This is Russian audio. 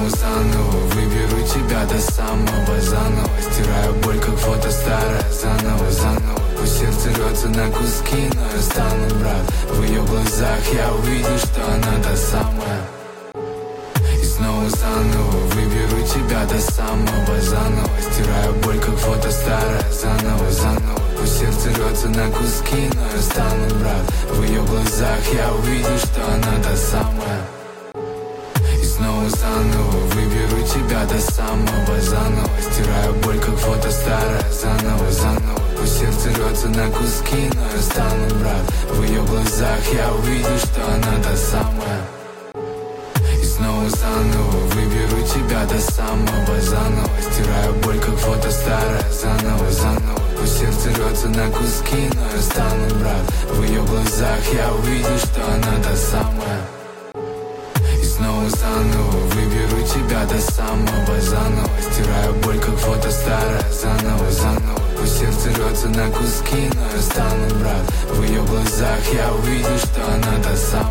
снова заново выберу тебя до самого заново. Стираю боль, как фото старое, заново, заново. Пусть сердце рвется на куски, но я стану, брат. В ее глазах я увидел, что она та самая. И снова заново выберу тебя до самого заново. Стираю боль, как фото старое, заново, заново. Пусть сердце рвется на куски, но я стану, брат. В ее глазах я увидел, что она та самая. И снова заново выберу тебя до самого заново. Стираю боль, как фото старое, заново, заново. Пусть сердце рвется на куски, но я стану, брат. В ее глазах я увидел, что она та самая. И снова заново выберу тебя до самого заново. Стираю боль, как фото старое, заново, заново. Пусть сердце рвется на куски, но я стану, брат. В ее глазах я увидел, что она та самая. И снова заново выберу тебя до самого заново. Стираю боль, как фото старое, заново, заново. Пусть сердце рвется на куски, но я стану, брат. В ее глазах я увидел, что она та самая.